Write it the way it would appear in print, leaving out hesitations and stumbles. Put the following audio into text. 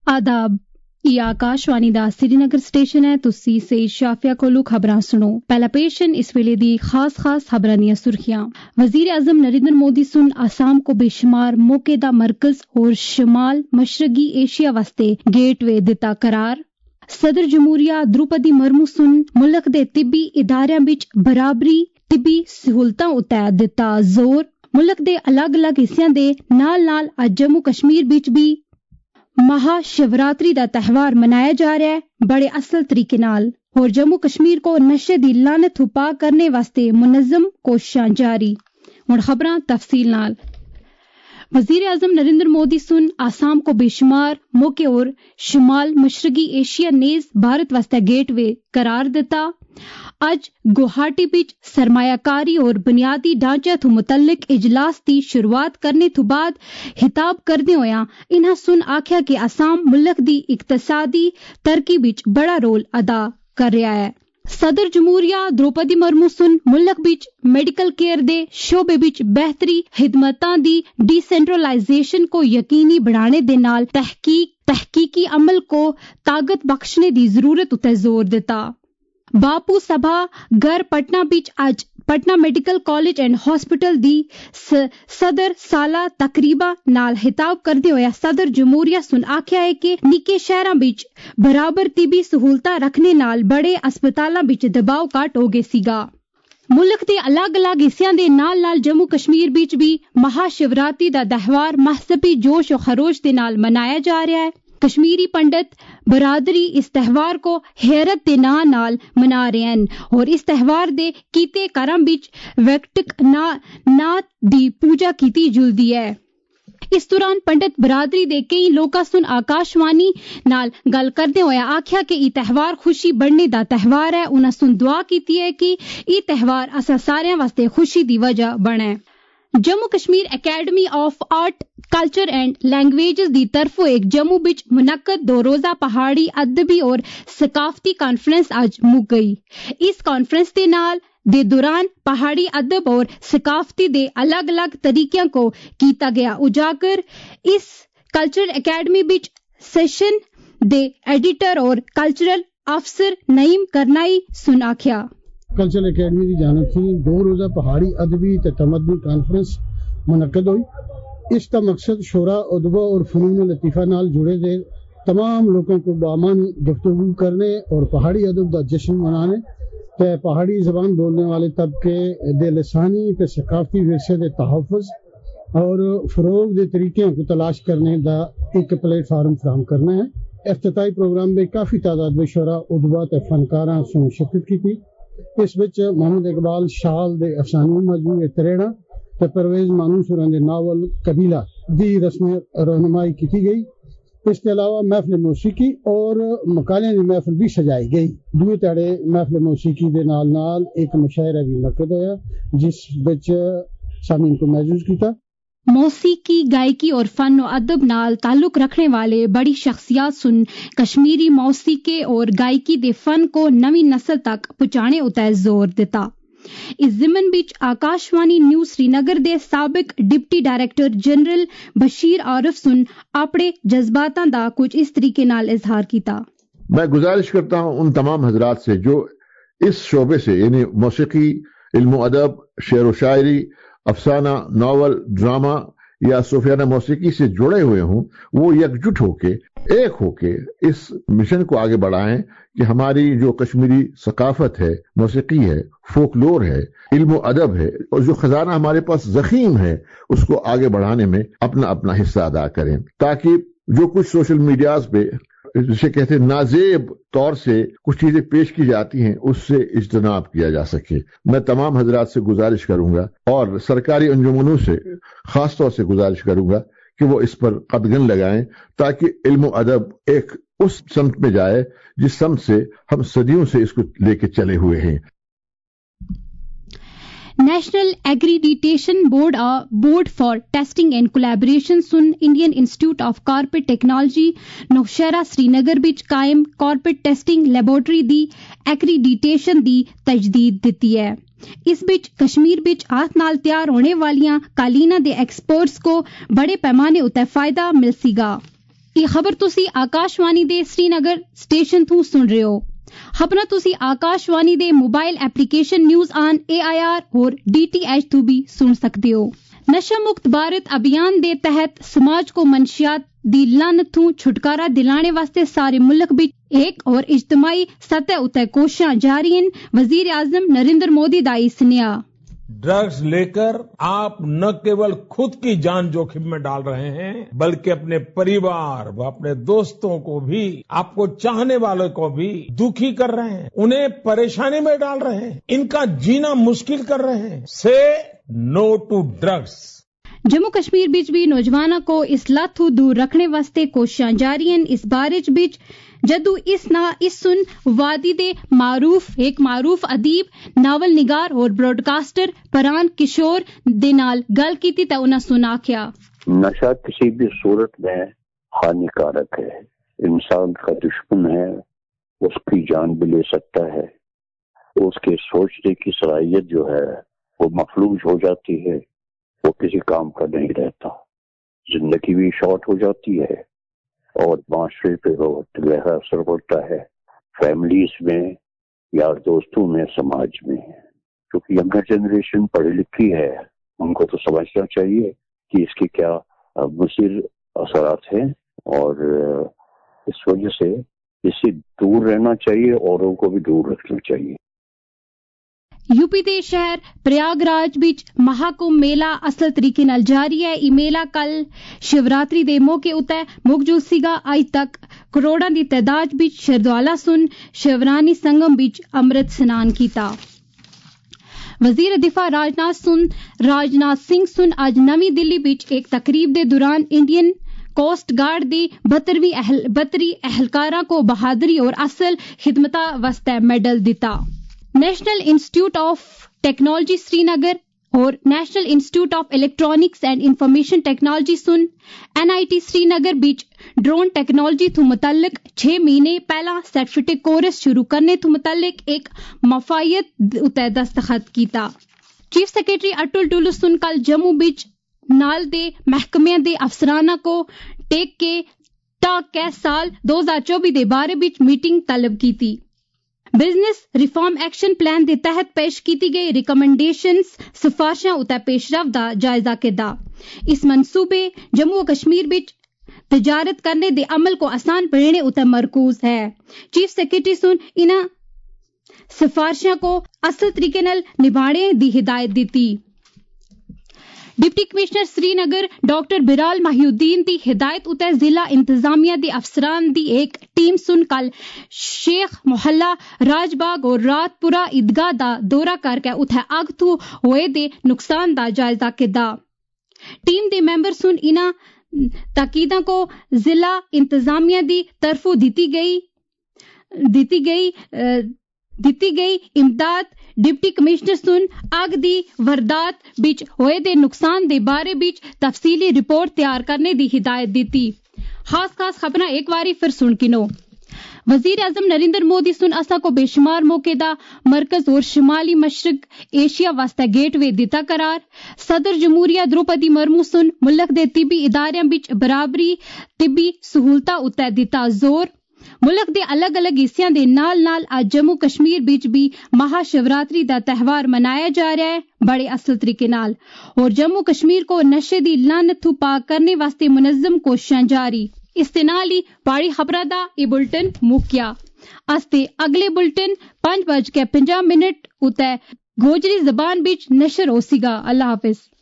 आदाब ये आकाशवाणी दा श्रीनगर स्टेशन है। तुसी से शाफिया कोलू खबरां सुनो। पहला पेशन इस वेले दी खास खबरां दियां सुर्खियां। वजीर आजम नरेंद्र मोदी सुन आसाम को बेशुमार मौके दा मरकज और शमाल मशरकी एशिया वास्ते गेटवे दिता करार। सदर जमहूरिया द्रौपदी मुर्मू सुन मुल्क दे तिब्बी इदारियां बिच बराबरी तिब्बी सहूलतां उते दिता जोर। मुल्क दे अलग अलग हिस्सियां दे नाल नाल अज जम्मू कश्मीर बिच भी महाशिवरात्रि दा त्यौहार मनाया जा रहा है बड़े असल तरीके नाल। और जम्मू कश्मीर को नशे दी लानत उपा करने वास्ते मुनज़्ज़म कोशिशां जारी। हुण खबरां तफसील नाल। वजीर आजम नरेंद्र मोदी सुन आसाम को बेशुमार मौके और शुमाल मशरकी एशिया नेज भारत वास्ते गेटवे करार दिता। अज गुवाहाटी बिच सरमायाकारी और बुनियादी ढांचे थू मुतल्लिक इजलास की शुरुआत करने तो बाद हिताब करदे होया इन्हां सुन आख्या कि आसाम मुल्क दी इक्तसादी तरक्की बिच बड़ा रोल अदा कर रहा है। सदर जमहूरिया द्रौपदी मुर्मू सुन मुल्क बिच मेडिकल केयर दे शोबे बिच बेहतरी खिदमतां दी डिसेंट्रलाइजेशन को यकीनी बनाने दे नाल तहकीकी अमल को ताकत बख्शने दी जरूरत उते जोर दिता। बापू सभा घर पटना बिच आज Patna medical college and hospital दी सदर साला तकरीबा नाल हिताब करदे होया सदर जमहूरिया सुन आख्या है कि निके शहरां बिच बराबर तिबी सहूलतां रखने नाल बड़े अस्पतालां बिच दबाव घट हो गए सीगा। मुल्क दे अलग अलग हिस्सियां दे नाल नाल जम्मू कश्मीर बिच भी महाशिवरात्रि दा त्यौहार मजहबी जोश और खरोश दे नाल मनाया जा रहा है। कश्मीरी पंडित बरादरी इस त्यौहार को हैरत दे नाल मना रहे हैं और इस त्यौहार दे कीते करम बिच वैक्टिक नाथ दी पूजा कीती जुलदी है। इस दौरान पंडित बरादरी दे कई लोकां सुन आकाशवाणी नाल गल करदे होया आख्या कि ई त्यौहार खुशी बढ़ने दा त्यौहार है। उन्हां सुन दुआ कीती है कि ई त्यौहार असां सारेयां वास्ते खुशी दी वजह बने। Jammu Kashmir academy of art culture and languages दी तरफों एक जम्मू बिच मुनक्कद 2 रोजा पहाड़ी अदबी और सकाफती कॉन्फ्रेंस आज मुक गई। इस कॉन्फ्रेंस दे दौरान पहाड़ी अदब और सकाफती दे अलग अलग तरीकों को कीता गया उजागर। इस कल्चरल एकेडमी बिच सेशन दे एडिटर और कल्चरल अफसर नईम करनाई सुन आख्या कल्चरल एकेडमी की जानब थी 2 रोजा पहाड़ी अदबी ते तमद्दुन कॉन्फ्रेंस मुनक्कद हुई। इसका मकसद शोरा उदबा और फनून लतीफ़ा नाल जुड़े दे तमाम लोगों को बामानी गुफ्तगू करने और पहाड़ी अदब का जश्न मनाने ते पहाड़ी जबान बोलने वाले तबके दे लसानी ते सकाफती विरसे दे तहफ़्फ़ुज़ और फ़रोग़ दे तरीक़ों को तलाश करने का एक प्लेटफार्म फराहम करना है। इफ्तिताई प्रोग्राम में काफ़ी तादाद में शोरा उदबा ते फनकारां सुन शिरकत की थी। इस विच मोहम्मद इकबाल शाल दे अफसानी मजमूए त्रेड़ा ते परवेज मानूस होरां दे नावल कबीला दी रस्म रहनुमाई की गई। इसके अलावा महफिल मौसीकी और मकाले की महफिल भी सजाई गई। दूए ताड़े महफिल मौसीकी दे नाल नाल एक मुशायरा भी मुनक्कद होया जिस विच सामीन को महजूज किया। मौसीकी गायकी और फन और अदब नाल ताल्लुक रखने वाले बड़ी शख्सियत सुन कश्मीरी मौसीकी और गायकी दे फन को नवी नस्ल तक पहुंचाने उते जोर दिता। इस ज़िमन बिच आकाशवाणी न्यूज़ श्रीनगर दे साबिक deputy director general Bashir Arif सुन अपने जज्बातां दा कुछ इस तरीके नाल इजहार किया। मैं गुजारिश करता हूं उन तमाम हजरात से जो इस शोबे से यानी मौसीकी, इल्म अदब, शेर व शायरी, अफसाना, नावल, ड्रामा या सूफियाना मौसीकी से जुड़े हुए हों, वो एकजुट होके एक होके इस मिशन को आगे बढ़ाएं कि हमारी जो कश्मीरी सकाफत है, मौसीकी है, फोकलोर है, इल्म अदब है और जो खजाना हमारे पास ज़ख़ीम है उसको आगे बढ़ाने में अपना अपना हिस्सा अदा करें, ताकि जो कुछ सोशल मीडियाज पे जिसे कहते हैं नाजेब तौर से कुछ चीजें पेश की जाती हैं उससे इज्तनाब किया जा सके। मैं तमाम हजरात से गुजारिश करूंगा और सरकारी अंजुमनों से खास तौर से गुजारिश करूंगा कि वो इस पर कदगन लगाएं ताकि इल्म अदब एक उस समत में जाए जिस समत से हम सदियों से इसको लेके चले हुए हैं। National accreditation board for testing and collaboration सुन Indian institute of corporate technology Naushahra Srinagar बिच कायम कॉर्पोरेट टेस्टिंग लैबोरेटरी दी एक्रीडिटेशन दी तजदीद दिती है। इस बिच कश्मीर बिच हाथ नाल तैयार होने वालियां कालीना दे एक्सपर्ट्स को बड़े पैमाने उते फायदा मिल सीगा। ਇਹ ਖਬਰ ਤੁਸੀਂ ਆਕਾਸ਼ਵਾਣੀ ਦੇ ਸ੍ਰੀਨਗਰ ਸਟੇਸ਼ਨ ਤੋਂ ਸੁਣ ਰਹੇ ਹੋ। ਖਬਰਾਂ ਤੁਸੀਂ ਆਕਾਸ਼ਵਾਣੀ ਦੇ mobile application news on AIR और DTH ਤੋਂ ਵੀ ਸੁਣ ਸਕਦੇ ਹੋ। ਨਸ਼ਾ ਮੁਕਤ ਭਾਰਤ ਅਭਿਆਨ ਦੇ ਤਹਿਤ ਸਮਾਜ ਕੋ ਮਨਸ਼ਿਆਤ ਦੀ ਲਾਨਤ ਤੋਂ ਛੁਟਕਾਰਾ ਦਿਲਾਣੇ ਵਾਸਤੇ ਸਾਰੇ ਮੁਲਕ ਵਿੱਚ एक और इज्तिमाई सतह उते कोशिशां जारी हैं। वजीर आजम नरेंद्र मोदी का सुनिया। ड्रग्स लेकर आप न केवल खुद की जान जोखिम में डाल रहे हैं बल्कि अपने परिवार व अपने दोस्तों को भी, आपको चाहने वालों को भी दुखी कर रहे हैं, उन्हें परेशानी में डाल रहे हैं, इनका जीना मुश्किल कर रहे हैं। Say no to drugs. Jammu Kashmir बिच भी नौजवानों को इस लत तो दूर रखने वास्ते कोशिशां जारी हैं। इस बारे बिच जदू इस सुन वादी दे मारूफ अदीब नावल निगार और ब्रॉडकास्टर परान किशोर दे नाल गल कीती ते उन्हां सुन आख्या, नशा किसी भी सूरत में हानिकारक है, इंसान का दुश्मन है, उसकी जान भी ले सकता है, उसके सोचने की सलाहियत जो है वो मफलूज हो जाती है, वो किसी काम का नहीं रहता, जिंदगी भी शॉर्ट हो जाती है और माशरे पे बहुत गहरा असर पड़ता है, फैमिलीज में, यार दोस्तों में, समाज में। क्योंकि यंगर जनरेशन पढ़ी लिखी है, उनको तो समझना चाहिए कि इसके क्या मुसीर असरात हैं और इस वजह से इससे दूर रहना चाहिए, औरों को भी दूर रखना चाहिए। यूपी दे शहर प्रयागराज विच महाकुंभ मेला असल तरीके नाल जारी है। ई मेला कल शिवरात्रि दे मौके उते मौजूद सीगा। अज तक करोड़ां दी तादाद विच श्रद्धालुआं सुन शिवरानी संगम विच अमृत स्नान कीता। वजीर दिफा राजनाथ सिंह सुन आज नवी दिल्ली विच एक तकरीब दे दौरान इंडियन कोस्ट गार्ड दी 72 एहलकारां को बहादुरी और असल खिदमता वास्ते मेडल दिता। National institute of technology Srinagar और national institute of electronics and information technology सुन NIT श्रीनगर बीच ड्रोन टेक्नोलॉजी तो मुतल्लिक 6 महीने पहला सर्टिफिकेट कोर्स शुरू करने तो मुतल्लिक एक मफायत उते दस्तखत कीता। चीफ सेक्रेटरी अटुल डुल्लू सुन कल जम्मू बीच नाल दे महकमे दे अफसराना को टेक के साल 2024 दे बारे बीच मीटिंग तलब की थी। बिजनेस रिफॉर्म एक्शन प्लान दे तहत पेश की गई रिकमेंडेशंस सिफारिशां उते पेशरफ दा जायजा कीता। इस मंसूबे जम्मू कश्मीर विच तिजारत करने दे अमल को आसान बनाने उते मरकूज है। चीफ सेक्रेटरी सुन इना सिफारिशां को असल तरीके नाल निभाने दी हिदायत दी। Deputy commissioner Srinagar doctor Bilal Mohiuddin दी हिदायत उते जिला इंतजामिया दे अफसरान दी एक टीम सुन कल शेख मोहल्ला राजबाग और रातपुरा ईदगाह दा दौरा करके उथे अग तो होए दे नुकसान दा जायजा कीता। टीम दे मेंबर सुन इना ताकीदां को जिला इंतजामिया दी तरफों दिती गई इमदाद। डिप्टी कमिश्नर सुन अग दी वारदात बिच होए दे नुकसान दे बारे बिच तफसीली रिपोर्ट तैयार करने दी हिदायत दी। खास खबरां एक बारी फिर सुन किनो। वजीर आजम नरेंद्र मोदी सुन असा को बेशुमार मौके दा मरकज और शिमाली मशरक एशिया वास्ते गेटवे दिता करार। सदर जमहूरिया द्रौपदी मुर्मू सुन मुल्क दे तिब्बी इदारियां बिच बराबरी तिब्बी सहूलतां उते दिता जोर। मुल्क दे अलग अलग हिस्सियां दे नाल आज जम्मू कश्मीर बिच भी महाशिवरात्रि दा त्यौहार मनाया जा रहा है बड़े असल तरीके नाल और जम्मू कश्मीर को नशे दी लानत तो पाक करने वास्ते मुनज़्ज़म कोशिशां जारी। इस दे नाल ही पाड़ी खबरां दा ए बुलेटिन मुक्किया। अस्ते अगले बुलेटिन 5:50 उते गोजरी जबान बिच नशर होसीगा। अल्लाह हाफिज।